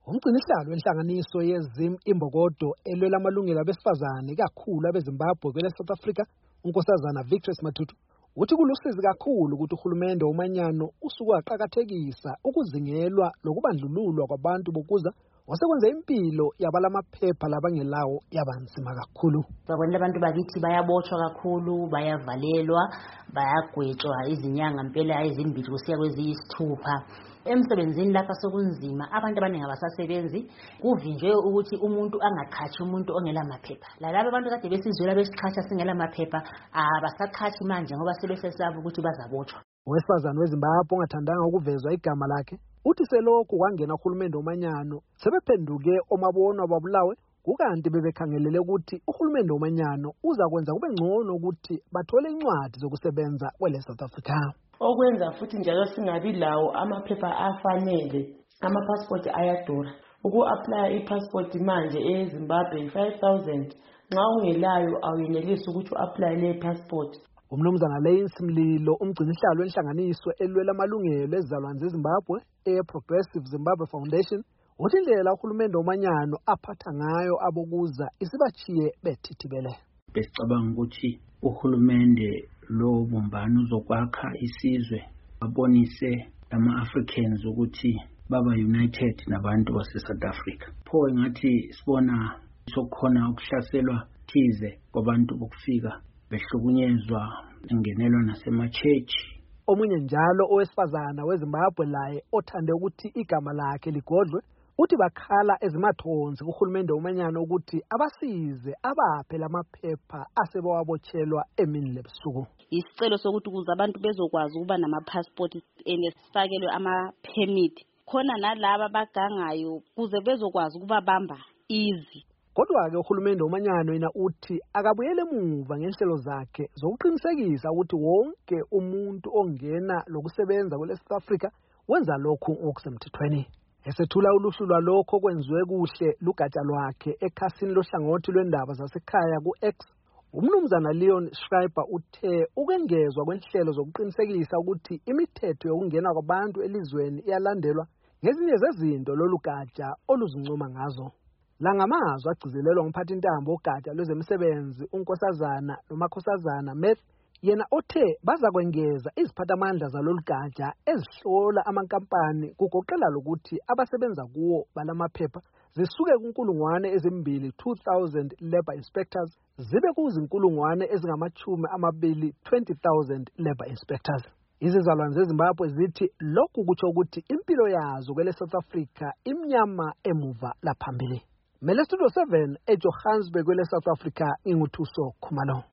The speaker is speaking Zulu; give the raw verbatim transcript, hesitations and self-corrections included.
Umgcinisihlalo wenhlanganiso yeZim Imbokodo elwela amalungelo abesifazane kakhulu abeZimbabwe kwele South Africa, unkosazana Victory Matutu, uthi kulusizi kakhulu ukuthi uhulumende womanyano usuke waqhakathekisa ukuzingelwa lokubandlululwa kwabantu bokuza wasekwenza impilo yabalamaphepha labangelawo yabanzima kakhulu. Babona abantu bakithi bayabotshwa kakhulu, bayavalelwa, bayagwetshwa izinyanga impela ezimbili kusiya kweziyisithupha. Emsebenzini lapha sokunzima, abantu abaningi abasasebenzi, kuvinjwe ukuthi umuntu angaqhathi umuntu ongela maphepha. Lalabo abantu kade besizwela besiqhatsha singela maphepha abasaqhathi manje ngoba sebesesaba ukuthi bazabotshwa. Owesifazane weZimbabwe ongathandanga ukuvezwa igama lakhe uthi selokhu kwangena uhulumende womanyano sebephenduke omabona babulawe, kukanti bebekhangelele ukuthi uhulumende womanyano uza kwenza kube ngcono ukuthi bathole incwadi zokusebenza kwele South Africa. Okwenza futhi njalo singabi lawo amaphepha afanele, ama-passport ayadura. Uku-apply i-passport manje eZimbabwe five thousand, nxa ungelayo awuyenelisi ukuthi u-apply le passport. Umnumzana Lance Mlilo, umgcinisihlalo wenhlanganiso elwela amalungelo ezizalwane zeZimbabwe e-Progressive Zimbabwe Foundation, uthi indlela uhulumende womanyano aphatha ngayo abokuza isibachiye bethithibele. Besicabanga ukuthi uhulumende lo bumbano uzokwakha isizwe, babonise ama-Africans ukuthi baba united nabantu base-South Africa. Pho ngathi sibona sokukhona ukuhlaselwa thize kwabantu bokufika behlukunyezwa ingenelwa nasema-church. Omunye njalo owesifazana weZimbabwe laye othande ukuthi igama lakhe ligodlwe uthi bakhala ezimathonzi kuhulumende womanyano ukuthi abasize abaphe lamaphepha asebawabotshelwa emini lebusuku. Isicelo sokuthi ukuze abantu bezokwazi ukuba nama-passport enesifakelwe ama-permit khona nalaba bagangayo kuze bezokwazi ukubabamba easy. Kodwa-ke uhulumende womanyano yena uthi akabuyele emuva ngenhlelo zakhe zokuqinisekisa ukuthi wonke umuntu ongena lokusebenza kwele South Africa wenza lokhu ngokusemthethweni. Esethula uluhlu lwalokho kwenziwe kuhle lugatsha lwakhe ekhasini lohlangothi lwendaba zasekhaya ku-X, umnumzana Leon Schreiber uthe ukwengezwa kwenhlelo zokuqinisekisa ukuthi imithetho yokungena kwabantu elizweni iyalandelwa ngezinye zezinto lolu gatsha oluzincoma ngazo. La ngamazwi agcizelelwa ngumphathintambo ogatsha lwezemisebenzi unkosazana nomakhosazana Meth, yena othe baza kwengeza iziphathamandla zalolu gatsha ezihlola amankampani kugoqela lokuthi abasebenza kuwo balamaphepha zisuke kunkulungwane ezimbili two thousand labor inspectors zibe kuzinkulungwane ezingamachumi amabili twenty thousand labor inspectors. Izizalwane zeZimbabwe zithi lokhu kutsho ukuthi impilo yazo kwele South Africa imnyama emuva laphambili. Mele Studio seven eJohannesburg kwele South Africa, inguthuso Khumalo.